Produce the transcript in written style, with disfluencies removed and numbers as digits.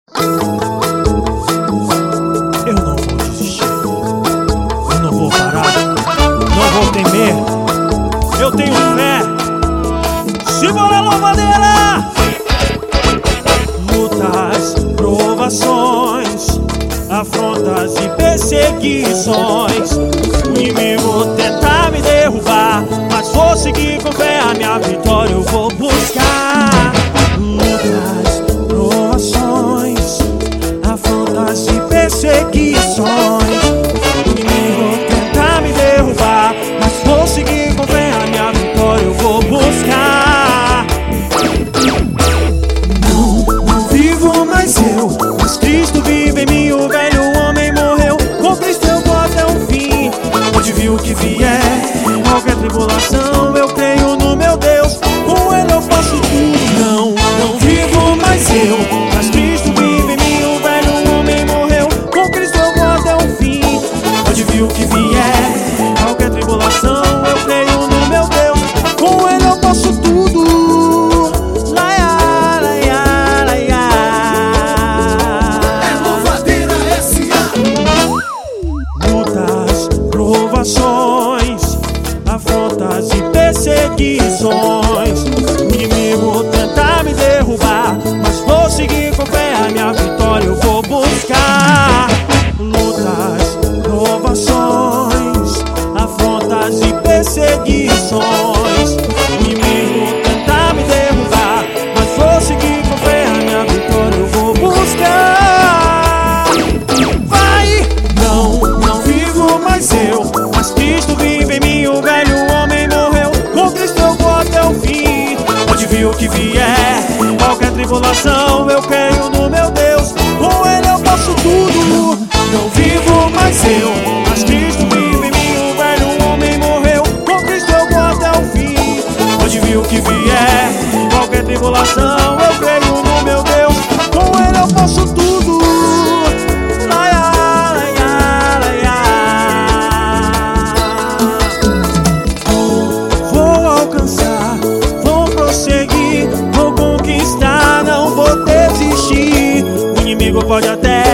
Eu não vou desistir, eu não vou parar, não vou temer. Eu tenho fé. Simbora, louvadeira! Lutas, provações, afrontas e perseguições. O inimigo tenta me derrubar, mas vou seguir com fé. A minha vitória eu vou buscar. Lutas, provações, afrontas e perseguições. O inimigo tenta me derrubar, mas vou seguir com fé. A minha vitória eu vou buscar. Não vivo mais eu, mas Cristo vive em mim. O velho homem morreu, com Cristo eu vou até o fim. Onde viu que vier qualquer tribulação, eu creio no meu Deus, com Ele eu posso tudo. Não vivo mais eu, mas Cristo vive em mim. O velho homem morreu, com Cristo eu vou até o fim. Onde viu que vier qualquer tribulação, eu creio no meu Deus, com Ele eu posso tudo. Laia, laia, laia. É Louvadeira S.A. Lutas, provações, afrontas e perseguições. O inimigo tenta me derrubar, mas vou seguir com fé. A minha vitória eu vou buscar. Lutas, provações, afrontas e perseguições. O inimigo tenta me derrubar, mas vou seguir com fé. A minha vitória eu vou buscar. Vai! Não vivo mais eu, mas Cristo vive em mim. O velho homem morreu, com Cristo eu vou até o fim. Onde viu que vier qualquer tribulação, eu creio no meu Deus, com Ele eu posso tudo. Não vivo mais eu, mas Cristo vive em mim. O velho homem morreu, com Cristo eu vou até o fim. Onde viu que vier qualquer tribulação, eu creio no meu Deus, com Ele eu posso tudo. Laia, laia, laia. Vou alcançar, vou prosseguir, vou conquistar, não vou desistir. O inimigo pode até